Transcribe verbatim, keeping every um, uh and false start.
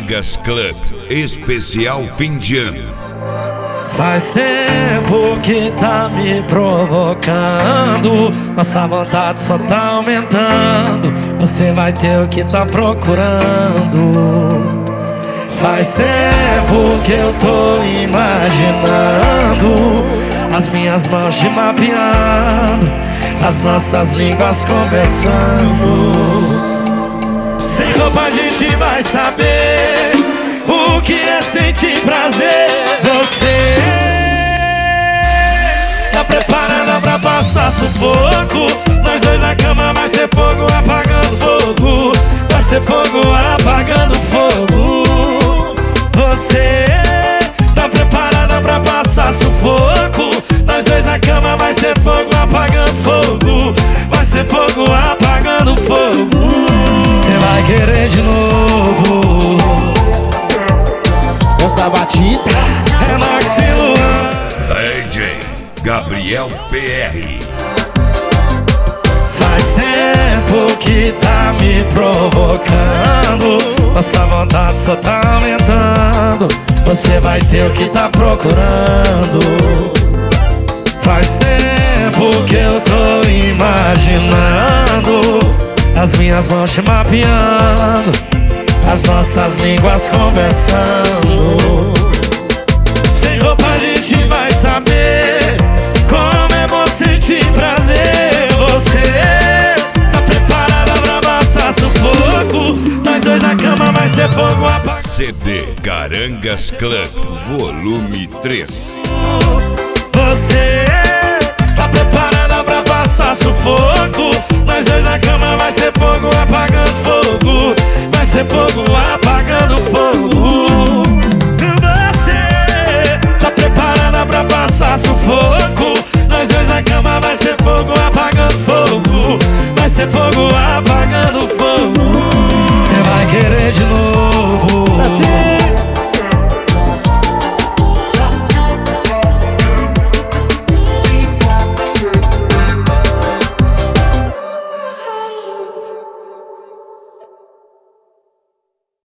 Carangas Club, especial fim de ano. Faz tempo que tá me provocando, nossa vontade só tá aumentando. Você vai ter o que tá procurando. Faz tempo que eu tô imaginando as minhas mãos te mapeando, as nossas línguas conversando. Sem roupa a gente vai saber o que é sentir prazer. Você tá preparada pra passar sufoco? Nós dois na cama vai ser fogo apagando fogo. Vai ser fogo apagando fogo. Você tá preparada pra passar sufoco? Nós dois na cama vai ser fogo apagando fogo. Vai ser fogo apagando fogo. Cê vai querer de novo. Gosta da batida? É Max e Luan. D J Gabriel P R. Faz tempo que tá me provocando, nossa vontade só tá aumentando. Você vai ter o que tá procurando. Faz tempo que eu tô imaginando as minhas mãos te mapeando, as nossas línguas conversando. Sem roupa a gente vai saber como é bom sentir prazer. Você tá preparada pra passar sufoco? Nós dois na cama vai ser fogo apagado. C D Carangas Club, volume três. Você tá preparada pra passar sufoco? Nós dois na cama vai ser fogo apagando fogo. Vai ser fogo apagando fogo. Você tá preparada pra passar sufoco?